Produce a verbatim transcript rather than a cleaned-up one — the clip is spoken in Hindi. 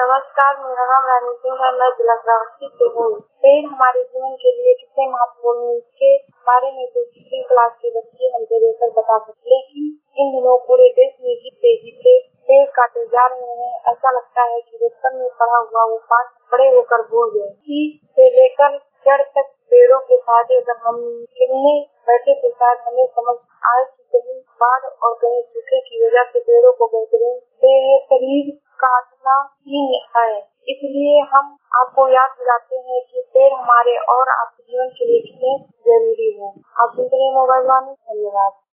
नमस्कार, मेरा नाम रानी सिंह है। मैं जिला श्रावस्ती से हूँ। पेड़ हमारे जीवन के लिए कितने महत्वपूर्ण है, इसके बारे में तो तीसरी क्लास के बच्चे हमसे बेहतर बता सकते। लेकिन इन दिनों पूरे देश में जिस तेजी से पेड़ काटे जा रहे हैं, ऐसा लगता है कि बचपन में पढ़ा हुआ वो पाठ बड़े होकर भूल गए। सीख से लेकर जड़ तक पेड़ों के फायदे अगर हम गिनने बैठे तो शायद हमें समझ आए कि कहीं बाढ़ और कहीं सूखे की वजह से पेड़ों को बेहतरीन शरीर काटना ही है। इसलिए हम आपको याद दिलाते हैं कि पेड़ हमारे और आपके जीवन के लिए कितने जरूरी है। आप सुनते रहिए मोबाइल वाणी। धन्यवाद।